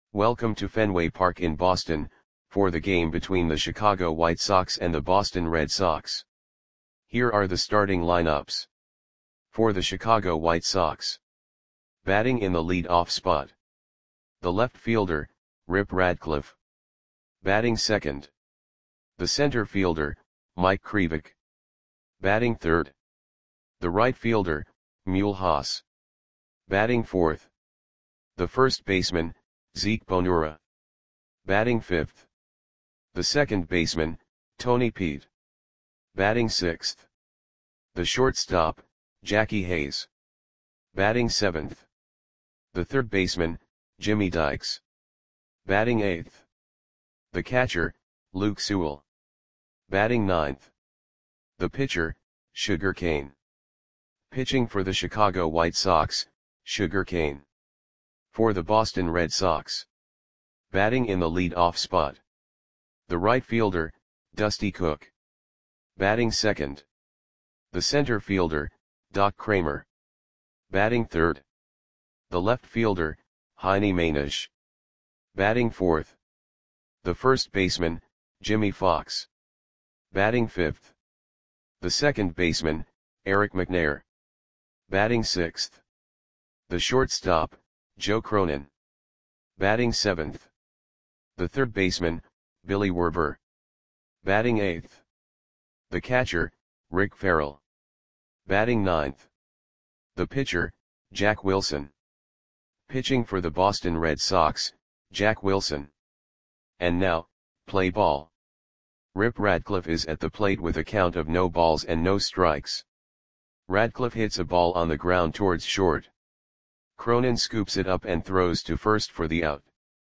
Welcome to Fenway Park in Boston, for the game between the Chicago White Sox and the Boston Red Sox. Here are the starting lineups. For the Chicago White Sox. Batting in the lead-off spot. The left fielder, Rip Radcliffe. Batting second. The center fielder, Mike Krivik. Batting third. The right fielder, Mule Haas. Batting fourth. The first baseman, Zeke Bonura. Batting fifth. The second baseman, Tony Pete. Batting sixth. The shortstop, Jackie Hayes. Batting seventh. The third baseman, Jimmy Dykes. Batting eighth. The catcher, Luke Sewell. Batting ninth. The pitcher, Sugar Kane. Pitching for the Chicago White Sox, Sugar Kane. For the Boston Red Sox. Batting in the lead-off spot. The right fielder, Dusty Cook. Batting second. The center fielder, Doc Kramer. Batting third. The left fielder, Heine Manish. Batting fourth. The first baseman, Jimmy Fox. Batting fifth. The second baseman, Eric McNair. Batting sixth. The shortstop, Joe Cronin. Batting seventh. The third baseman, Billy Werber. Batting eighth. The catcher, Rick Farrell. Batting ninth. The pitcher, Jack Wilson. Pitching for the Boston Red Sox, Jack Wilson. And now, play ball. Rip Radcliffe is at the plate with a count of no balls and no strikes. Radcliffe hits a ball on the ground towards short. Cronin scoops it up and throws to first for the out.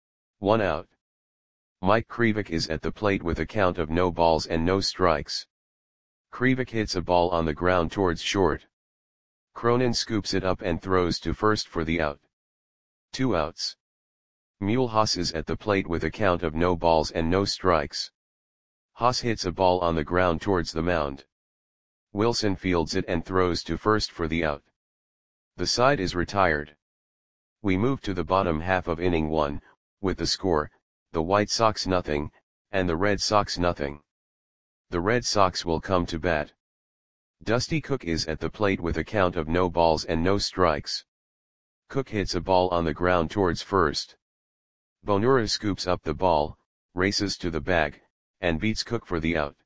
1 out. Mike Krivik is at the plate with a count of no balls and no strikes. Krivik hits a ball on the ground towards short. Cronin scoops it up and throws to first for the out. 2 outs. Mule Haas is at the plate with a count of no balls and no strikes. Haas hits a ball on the ground towards the mound. Wilson fields it and throws to first for the out. The side is retired. We move to the bottom half of inning 1, with the score, the White Sox nothing, and the Red Sox nothing. The Red Sox will come to bat. Dusty Cook is at the plate with a count of no balls and no strikes. Cook hits a ball on the ground towards first. Bonura scoops up the ball, races to the bag, and beats Cook for the out.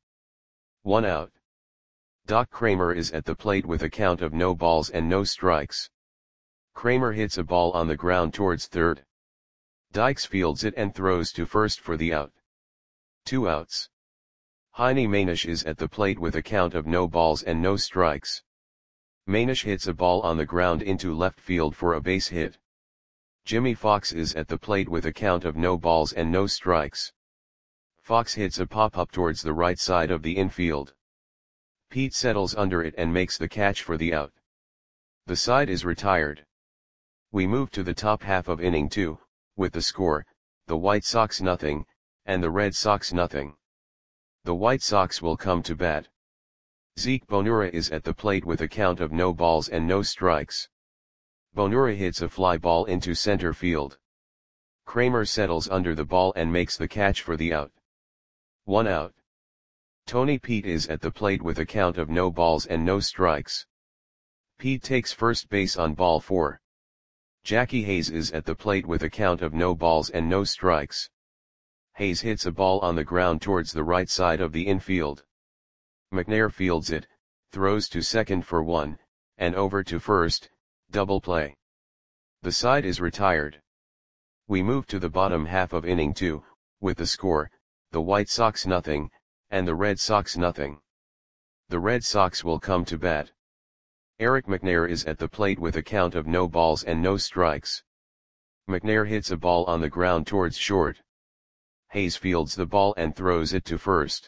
1 out. Doc Kramer is at the plate with a count of no balls and no strikes. Kramer hits a ball on the ground towards third. Dykes fields it and throws to first for the out. 2 outs. Heine Manish is at the plate with a count of no balls and no strikes. Manish hits a ball on the ground into left field for a base hit. Jimmy Fox is at the plate with a count of no balls and no strikes. Fox hits a pop-up towards the right side of the infield. Pete settles under it and makes the catch for the out. The side is retired. We move to the top half of inning 2, with the score, the White Sox nothing, and the Red Sox nothing. The White Sox will come to bat. Zeke Bonura is at the plate with a count of no balls and no strikes. Bonura hits a fly ball into center field. Kramer settles under the ball and makes the catch for the out. 1 out. Tony Pete is at the plate with a count of no balls and no strikes. Pete takes first base on ball 4. Jackie Hayes is at the plate with a count of no balls and no strikes. Hayes hits a ball on the ground towards the right side of the infield. McNair fields it, throws to second for 1, and over to first, double play. The side is retired. We move to the bottom half of inning 2, with the score, the White Sox nothing, and the Red Sox nothing. The Red Sox will come to bat. Eric McNair is at the plate with a count of no balls and no strikes. McNair hits a ball on the ground towards short. Hayes fields the ball and throws it to first.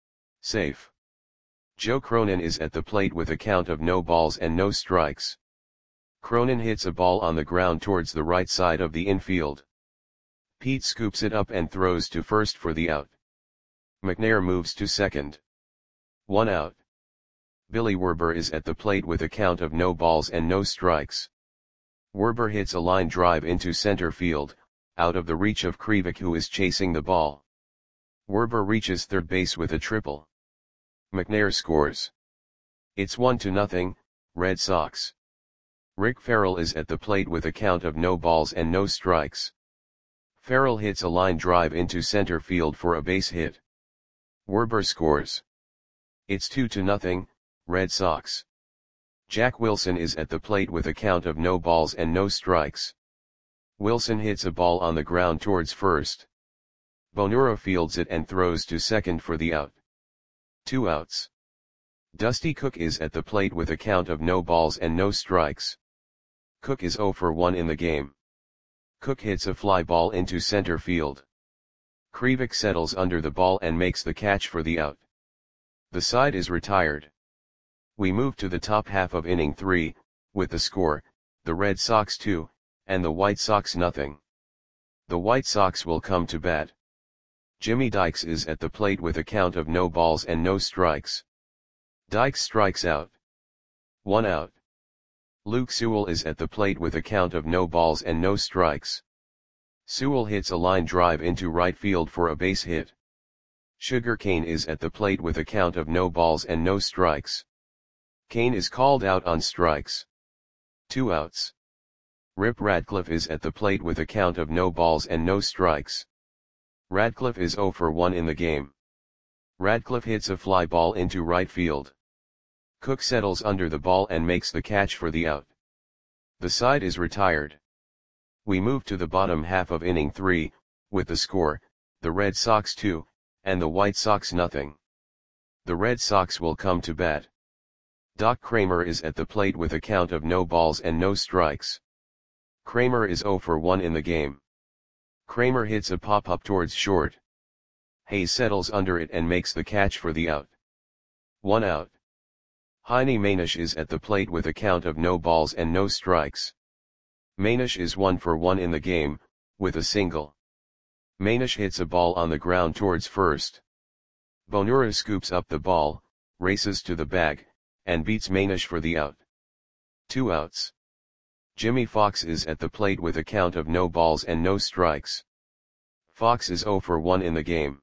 Safe. Joe Cronin is at the plate with a count of no balls and no strikes. Cronin hits a ball on the ground towards the right side of the infield. Pete scoops it up and throws to first for the out. McNair moves to second. 1 out. Billy Werber is at the plate with a count of no balls and no strikes. Werber hits a line drive into center field, out of the reach of Krivik, who is chasing the ball. Werber reaches third base with a triple. McNair scores. It's 1-0, Red Sox. Rick Farrell is at the plate with a count of no balls and no strikes. Farrell hits a line drive into center field for a base hit. Werber scores. It's 2-0, Red Sox. Jack Wilson is at the plate with a count of no balls and no strikes. Wilson hits a ball on the ground towards first. Bonura fields it and throws to second for the out. 2 outs. Dusty Cook is at the plate with a count of no balls and no strikes. Cook is 0 for 1 in the game. Cook hits a fly ball into center field. Krivik settles under the ball and makes the catch for the out. The side is retired. We move to the top half of inning 3, with the score, the Red Sox 2, and the White Sox nothing. The White Sox will come to bat. Jimmy Dykes is at the plate with a count of no balls and no strikes. Dykes strikes out. 1 out. Luke Sewell is at the plate with a count of no balls and no strikes. Sewell hits a line drive into right field for a base hit. Sugar Kane is at the plate with a count of no balls and no strikes. Kane is called out on strikes. 2 outs. Rip Radcliffe is at the plate with a count of no balls and no strikes. Radcliffe is 0 for 1 in the game. Radcliffe hits a fly ball into right field. Cook settles under the ball and makes the catch for the out. The side is retired. We move to the bottom half of inning 3, with the score, the Red Sox 2, and the White Sox nothing. The Red Sox will come to bat. Doc Kramer is at the plate with a count of no balls and no strikes. Kramer is 0 for 1 in the game. Kramer hits a pop-up towards short. Hayes settles under it and makes the catch for the out. 1 out. Heine Manish is at the plate with a count of no balls and no strikes. Manish is 1 for 1 in the game, with a single. Manish hits a ball on the ground towards first. Bonura scoops up the ball, races to the bag, and beats Manish for the out. 2 outs. Jimmy Fox is at the plate with a count of no balls and no strikes. Fox is 0 for 1 in the game.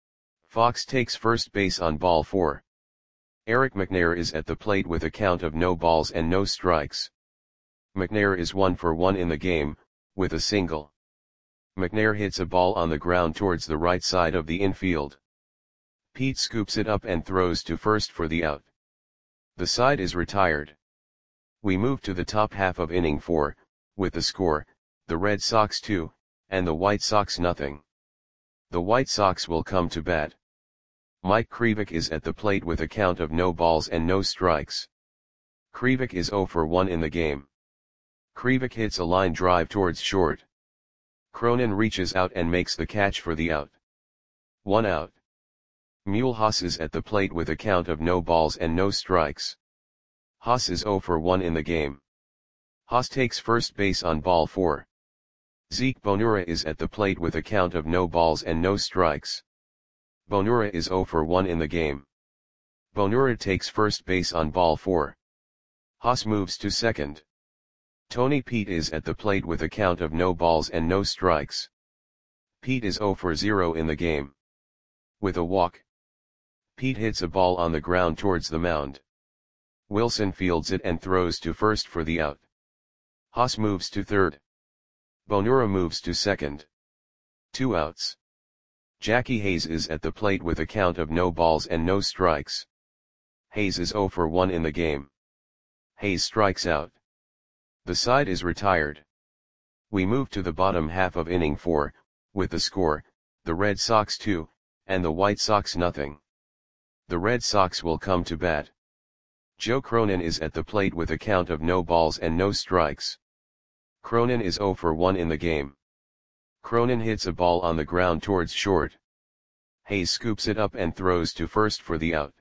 Fox takes first base on ball 4. Eric McNair is at the plate with a count of no balls and no strikes. McNair is 1 for 1 in the game, with a single. McNair hits a ball on the ground towards the right side of the infield. Pete scoops it up and throws to first for the out. The side is retired. We move to the top half of inning 4, with the score, the Red Sox 2, and the White Sox nothing. The White Sox will come to bat. Mike Krivik is at the plate with a count of no balls and no strikes. Krivik is 0 for 1 in the game. Krivik hits a line drive towards short. Cronin reaches out and makes the catch for the out. 1 out. Mulhouse is at the plate with a count of no balls and no strikes. Haas is 0 for 1 in the game. Haas takes first base on ball 4. Zeke Bonura is at the plate with a count of no balls and no strikes. Bonura is 0 for 1 in the game. Bonura takes first base on ball 4. Haas moves to second. Tony Pete is at the plate with a count of no balls and no strikes. Pete is 0 for 0 in the game. With a walk, Pete hits a ball on the ground towards the mound. Wilson fields it and throws to first for the out. Haas moves to third. Bonura moves to second. 2 outs. Jackie Hayes is at the plate with a count of no balls and no strikes. Hayes is 0 for 1 in the game. Hayes strikes out. The side is retired. We move to the bottom half of inning 4, with the score, the Red Sox 2, and the White Sox nothing. The Red Sox will come to bat. Joe Cronin is at the plate with a count of no balls and no strikes. Cronin is 0 for 1 in the game. Cronin hits a ball on the ground towards short. Hayes scoops it up and throws to first for the out.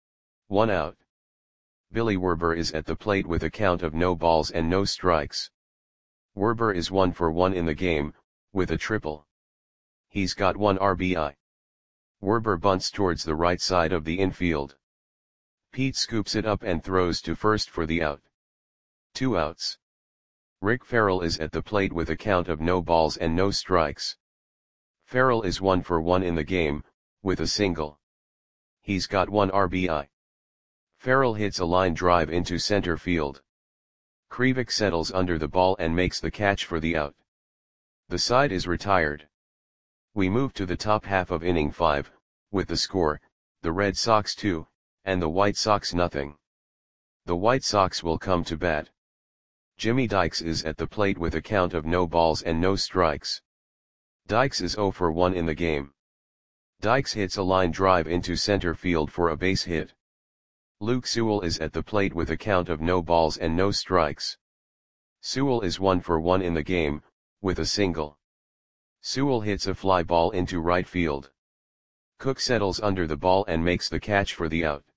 1 out. Billy Werber is at the plate with a count of no balls and no strikes. Werber is 1 for 1 in the game, with a triple. He's got 1 RBI. Werber bunts towards the right side of the infield. Pete scoops it up and throws to first for the out. 2 outs. Rick Ferrell is at the plate with a count of no balls and no strikes. Ferrell is 1 for 1 in the game, with a single. He's got 1 RBI. Ferrell hits a line drive into center field. Krivik settles under the ball and makes the catch for the out. The side is retired. We move to the top half of inning 5, with the score, the Red Sox 2, and the White Sox nothing. The White Sox will come to bat. Jimmy Dykes is at the plate with a count of no balls and no strikes. Dykes is 0 for 1 in the game. Dykes hits a line drive into center field for a base hit. Luke Sewell is at the plate with a count of no balls and no strikes. Sewell is 1 for 1 in the game, with a single. Sewell hits a fly ball into right field. Cook settles under the ball and makes the catch for the out.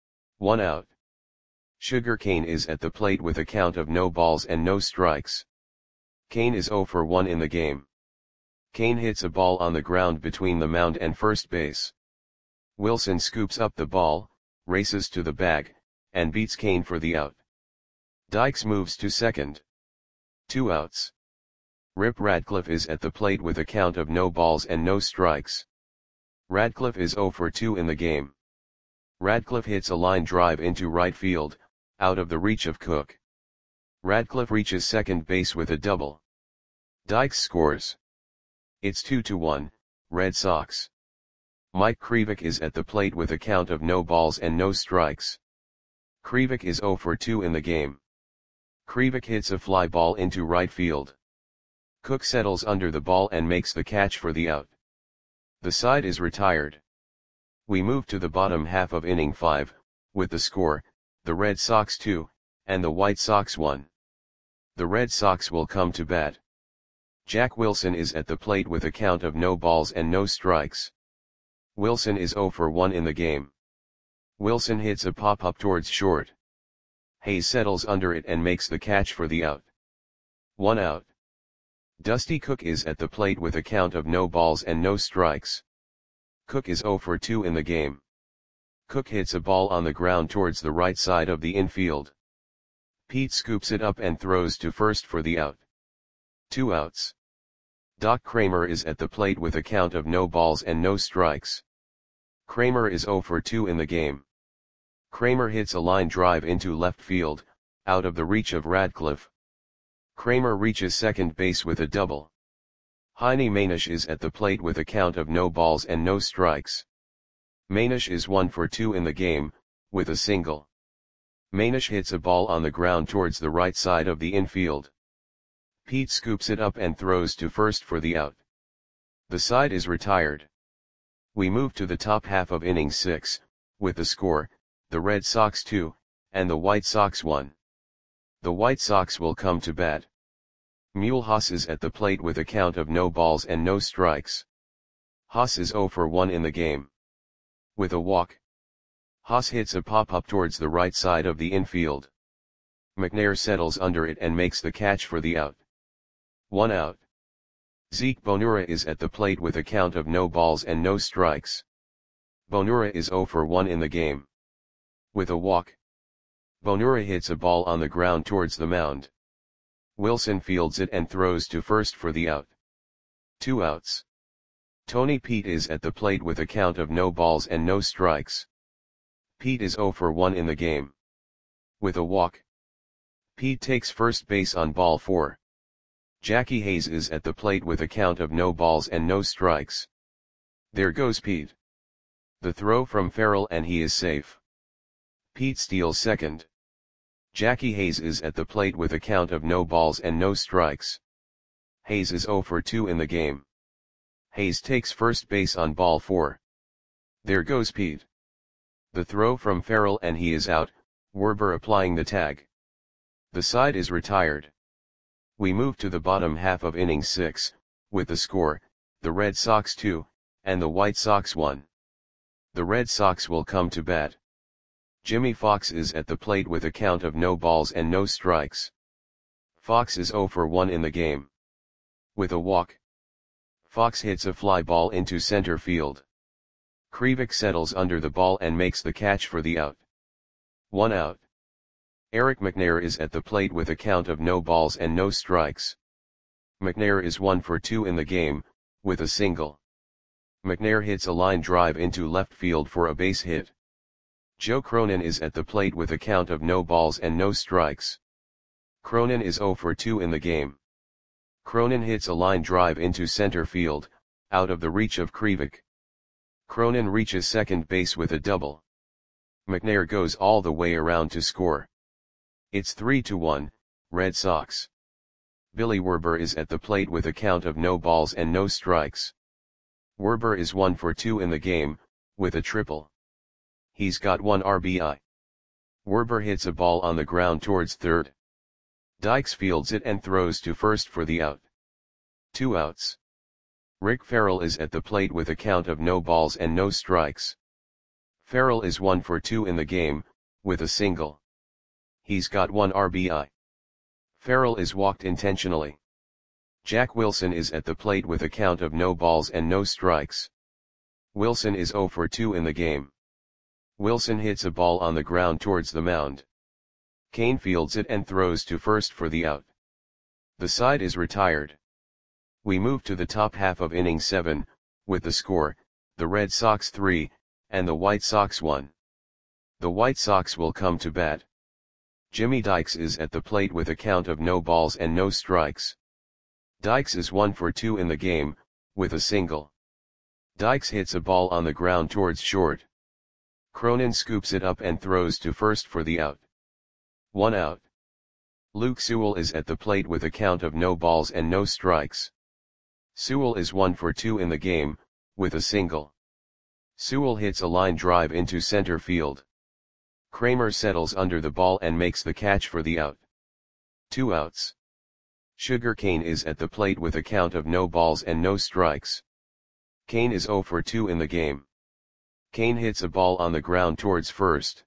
1 out. Sugar Kane is at the plate with a count of no balls and no strikes. Kane is 0 for 1 in the game. Kane hits a ball on the ground between the mound and first base. Wilson scoops up the ball, races to the bag, and beats Kane for the out. Dykes moves to second. 2 outs. Rip Radcliffe is at the plate with a count of no balls and no strikes. Radcliffe is 0 for 2 in the game. Radcliffe hits a line drive into right field, out of the reach of Cook. Radcliffe reaches second base with a double. Dykes scores. It's 2-1, Red Sox. Mike Krivik is at the plate with a count of no balls and no strikes. Krivik is 0 for 2 in the game. Krivik hits a fly ball into right field. Cook settles under the ball and makes the catch for the out. The side is retired. We move to the bottom half of inning 5, with the score, the Red Sox 2, and the White Sox 1. The Red Sox will come to bat. Jack Wilson is at the plate with a count of no balls and no strikes. Wilson is 0 for 1 in the game. Wilson hits a pop-up towards short. Hayes settles under it and makes the catch for the out. 1 out. Dusty Cook is at the plate with a count of no balls and no strikes. Cook is 0 for 2 in the game. Cook hits a ball on the ground towards the right side of the infield. Pete scoops it up and throws to first for the out. 2 outs. Doc Kramer is at the plate with a count of no balls and no strikes. Kramer is 0 for 2 in the game. Kramer hits a line drive into left field, out of the reach of Radcliffe. Kramer reaches second base with a double. Heine Manish is at the plate with a count of no balls and no strikes. Manish is 1 for 2 in the game, with a single. Manish hits a ball on the ground towards the right side of the infield. Pete scoops it up and throws to first for the out. The side is retired. We move to the top half of inning 6, with the score, the Red Sox 2, and the White Sox 1. The White Sox will come to bat. Mule Haas is at the plate with a count of no balls and no strikes. Haas is 0 for 1 in the game. With a walk. Haas hits a pop-up towards the right side of the infield. McNair settles under it and makes the catch for the out. 1 out. Zeke Bonura is at the plate with a count of no balls and no strikes. Bonura is 0 for 1 in the game. With a walk. Bonura hits a ball on the ground towards the mound. Wilson fields it and throws to first for the out. 2 outs. Tony Pete is at the plate with a count of no balls and no strikes. Pete is 0 for 1 in the game. With a walk. Pete takes first base on ball 4. Jackie Hayes is at the plate with a count of no balls and no strikes. There goes Pete. The throw from Ferrell and he is safe. Pete steals second. Jackie Hayes is at the plate with a count of no balls and no strikes. Hayes is 0 for 2 in the game. Hayes takes first base on ball 4. There goes Pete. The throw from Ferrell and he is out, Werber applying the tag. The side is retired. We move to the bottom half of inning 6, with the score, the Red Sox 2, and the White Sox 1. The Red Sox will come to bat. Jimmy Fox is at the plate with a count of no balls and no strikes. Fox is 0 for 1 in the game. With a walk. Fox hits a fly ball into center field. Krivik settles under the ball and makes the catch for the out. 1 out. Eric McNair is at the plate with a count of no balls and no strikes. McNair is 1 for 2 in the game, with a single. McNair hits a line drive into left field for a base hit. Joe Cronin is at the plate with a count of no balls and no strikes. Cronin is 0 for 2 in the game. Cronin hits a line drive into center field, out of the reach of Krivik. Cronin reaches second base with a double. McNair goes all the way around to score. It's 3-1, Red Sox. Billy Werber is at the plate with a count of no balls and no strikes. Werber is 1 for 2 in the game, with a triple. He's got 1 RBI. Werber hits a ball on the ground towards third. Dykes fields it and throws to first for the out. 2 outs. Rick Farrell is at the plate with a count of no balls and no strikes. Farrell is 1 for 2 in the game, with a single. He's got 1 RBI. Farrell is walked intentionally. Jack Wilson is at the plate with a count of no balls and no strikes. Wilson is 0 for 2 in the game. Wilson hits a ball on the ground towards the mound. Kane fields it and throws to first for the out. The side is retired. We move to the top half of inning 7, with the score, the Red Sox 3, and the White Sox 1. The White Sox will come to bat. Jimmy Dykes is at the plate with a count of no balls and no strikes. Dykes is 1 for 2 in the game, with a single. Dykes hits a ball on the ground towards short. Cronin scoops it up and throws to first for the out. 1 out. Luke Sewell is at the plate with a count of no balls and no strikes. Sewell is 1 for 2 in the game, with a single. Sewell hits a line drive into center field. Kramer settles under the ball and makes the catch for the out. 2 outs. Sugar Kane is at the plate with a count of no balls and no strikes. Kane is 0 for 2 in the game. Kane hits a ball on the ground towards first.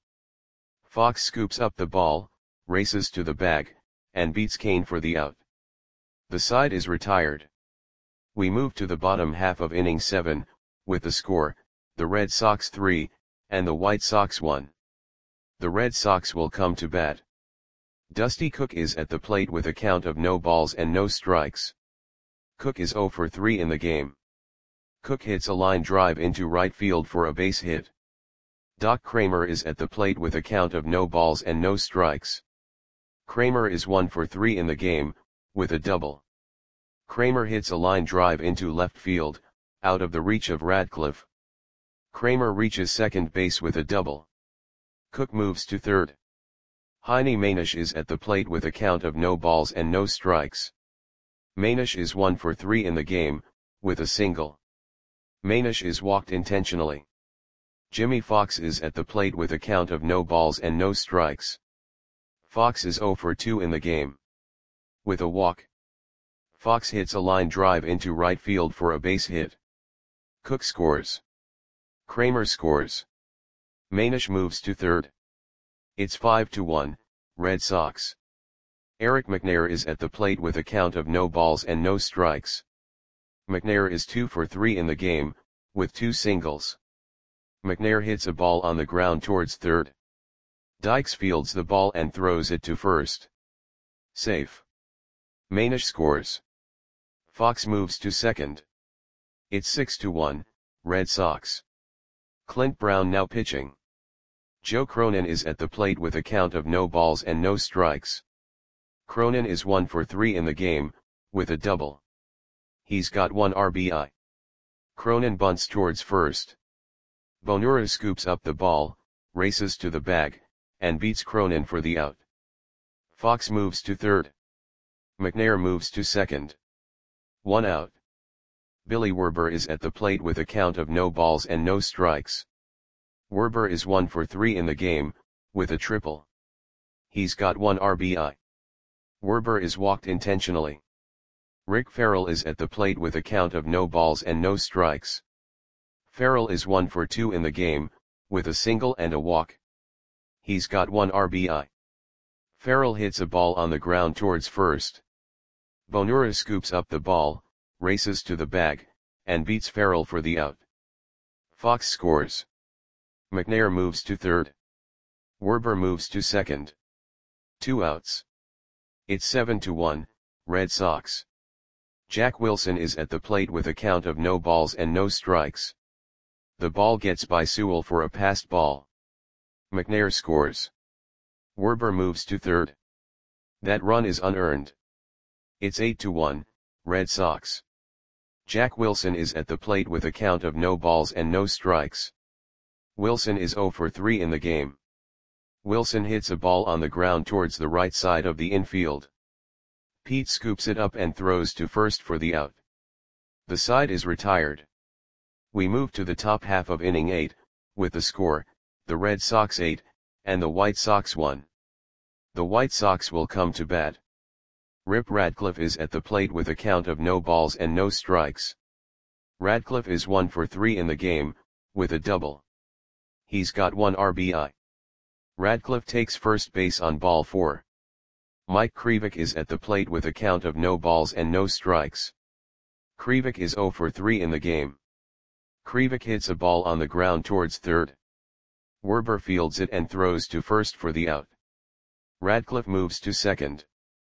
Fox scoops up the ball, races to the bag, and beats Kane for the out. The side is retired. We move to the bottom half of inning 7, with the score, the Red Sox 3, and the White Sox 1. The Red Sox will come to bat. Dusty Cook is at the plate with a count of no balls and no strikes. Cook is 0 for 3 in the game. Cook hits a line drive into right field for a base hit. Doc Kramer is at the plate with a count of no balls and no strikes. Kramer is 1 for 3 in the game, with a double. Kramer hits a line drive into left field, out of the reach of Radcliffe. Kramer reaches second base with a double. Cook moves to third. Heine Manish is at the plate with a count of no balls and no strikes. Manish is 1 for 3 in the game, with a single. Manish is walked intentionally. Jimmy Fox is at the plate with a count of no balls and no strikes. Fox is 0 for 2 in the game. With a walk. Fox hits a line drive into right field for a base hit. Cook scores. Kramer scores. Manish moves to third. It's 5-1, Red Sox. Eric McNair is at the plate with a count of no balls and no strikes. McNair is 2 for 3 in the game, with 2 singles. McNair hits a ball on the ground towards third. Dykes fields the ball and throws it to first. Safe. Manish scores. Fox moves to second. It's 6-1, Red Sox. Clint Brown now pitching. Joe Cronin is at the plate with a count of no balls and no strikes. Cronin is 1 for 3 in the game, with a double. He's got 1 RBI. Cronin bunts towards first. Bonura scoops up the ball, races to the bag, and beats Cronin for the out. Fox moves to third. McNair moves to second. 1 out. Billy Werber is at the plate with a count of no balls and no strikes. Werber is 1 for 3 in the game, with a triple. He's got 1 RBI. Werber is walked intentionally. Rick Farrell is at the plate with a count of no balls and no strikes. Farrell is 1 for 2 in the game, with a single and a walk. He's got 1 RBI. Farrell hits a ball on the ground towards first. Bonura scoops up the ball, races to the bag, and beats Farrell for the out. Fox scores. McNair moves to third. Werber moves to second. 2 outs. It's 7-1, Red Sox. Jack Wilson is at the plate with a count of no balls and no strikes. The ball gets by Sewell for a passed ball. McNair scores. Werber moves to third. That run is unearned. It's 8-1, Red Sox. Jack Wilson is at the plate with a count of no balls and no strikes. Wilson is 0 for 3 in the game. Wilson hits a ball on the ground towards the right side of the infield. Pete scoops it up and throws to first for the out. The side is retired. We move to the top half of inning 8, with the score, the Red Sox 8, and the White Sox 1. The White Sox will come to bat. Rip Radcliffe is at the plate with a count of no balls and no strikes. Radcliffe is 1 for 3 in the game, with a double. He's got 1 RBI. Radcliffe takes first base on ball 4. Mike Krivik is at the plate with a count of no balls and no strikes. Krivik is 0 for 3 in the game. Krivik hits a ball on the ground towards third. Werber fields it and throws to first for the out. Radcliffe moves to second.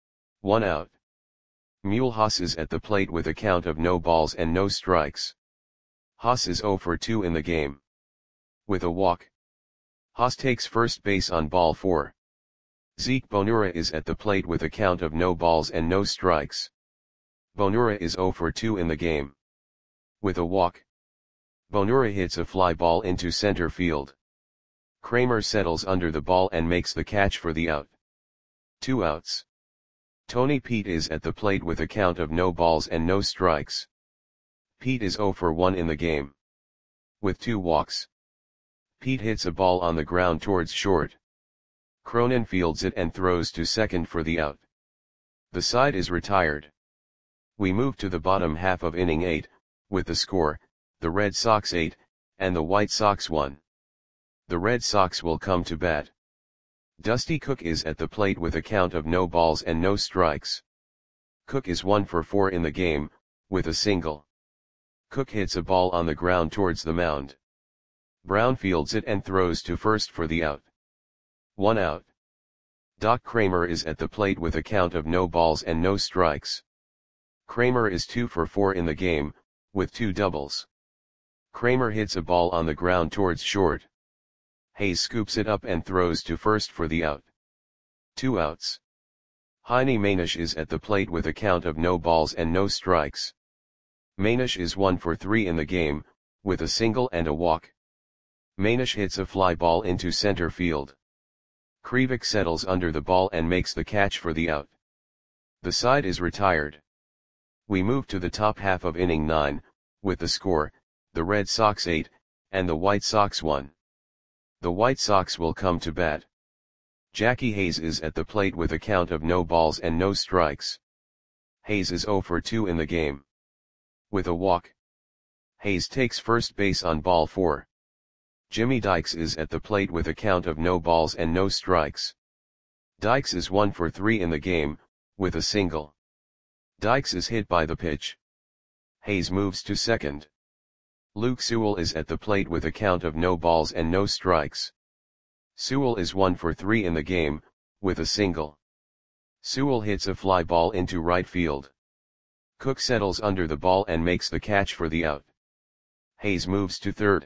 1 out. Mulhouse is at the plate with a count of no balls and no strikes. Haas is 0 for 2 in the game. With a walk. Haas takes first base on ball 4. Zeke Bonura is at the plate with a count of no balls and no strikes. Bonura is 0 for 2 in the game. With a walk. Bonura hits a fly ball into center field. Kramer settles under the ball and makes the catch for the out. 2 outs. Tony Pete is at the plate with a count of no balls and no strikes. Pete is 0 for 1 in the game. With 2 walks. Pete hits a ball on the ground towards short. Cronin fields it and throws to second for the out. The side is retired. We move to the bottom half of inning 8, with the score, the Red Sox 8, and the White Sox 1. The Red Sox will come to bat. Dusty Cook is at the plate with a count of no balls and no strikes. Cook is 1 for 4 in the game, with a single. Cook hits a ball on the ground towards the mound. Brown fields it and throws to first for the out. 1 out. Doc Kramer is at the plate with a count of no balls and no strikes. Kramer is 2 for 4 in the game, with 2 doubles. Kramer hits a ball on the ground towards short. Hayes scoops it up and throws to first for the out. 2 outs. Heine Manish is at the plate with a count of no balls and no strikes. Manish is 1 for 3 in the game, with a single and a walk. Manish hits a fly ball into center field. Krivik settles under the ball and makes the catch for the out. The side is retired. We move to the top half of inning 9, with the score, the Red Sox 8, and the White Sox 1. The White Sox will come to bat. Jackie Hayes is at the plate with a count of no balls and no strikes. Hayes is 0 for 2 in the game. With a walk. Hayes takes first base on ball 4. Jimmy Dykes is at the plate with a count of no balls and no strikes. Dykes is 1 for 3 in the game, with a single. Dykes is hit by the pitch. Hayes moves to second. Luke Sewell is at the plate with a count of no balls and no strikes. Sewell is 1 for 3 in the game, with a single. Sewell hits a fly ball into right field. Cook settles under the ball and makes the catch for the out. Hayes moves to third.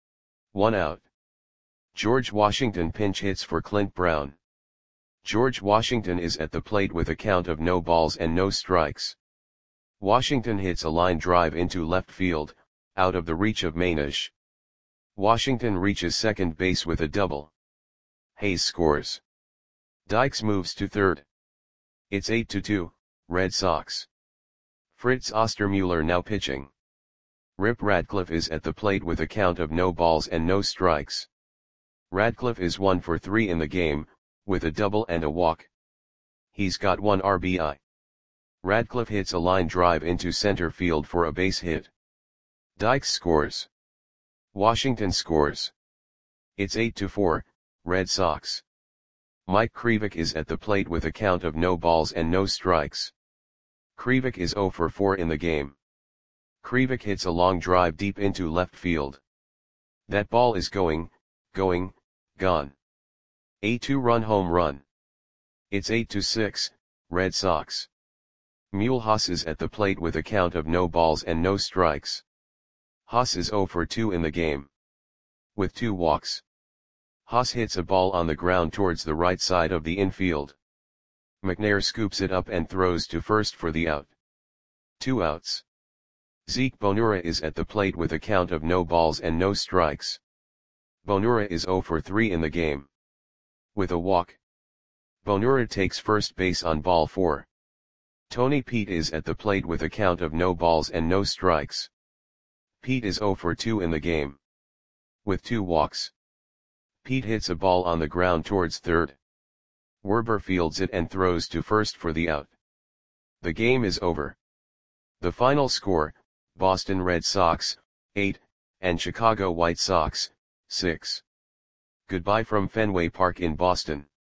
1 out. George Washington pinch hits for Clint Brown. George Washington is at the plate with a count of no balls and no strikes. Washington hits a line drive into left field, out of the reach of Manish. Washington reaches second base with a double. Hayes scores. Dykes moves to third. It's 8-2, Red Sox. Fritz Ostermuller now pitching. Rip Radcliffe is at the plate with a count of no balls and no strikes. Radcliffe is 1 for 3 in the game, with a double and a walk. He's got 1 RBI. Radcliffe hits a line drive into center field for a base hit. Dykes scores. Washington scores. It's 8-4, Red Sox. Mike Krivik is at the plate with a count of no balls and no strikes. Krivik is 0 for 4 in the game. Krivik hits a long drive deep into left field. That ball is gone. A 2-run home run. It's 8-6, Red Sox. Mulhouse is at the plate with a count of no balls and no strikes. Haas is 0 for 2 in the game, with 2 walks. Haas hits a ball on the ground towards the right side of the infield. McNair scoops it up and throws to first for the out. 2 outs. Zeke Bonura is at the plate with a count of no balls and no strikes. Bonura is 0 for 3 in the game, with a walk. Bonura takes first base on ball 4. Tony Pete is at the plate with a count of no balls and no strikes. Pete is 0 for 2 in the game, with 2 walks. Pete hits a ball on the ground towards third. Werber fields it and throws to first for the out. The game is over. The final score, Boston Red Sox, 8, and Chicago White Sox, 6. Goodbye from Fenway Park in Boston.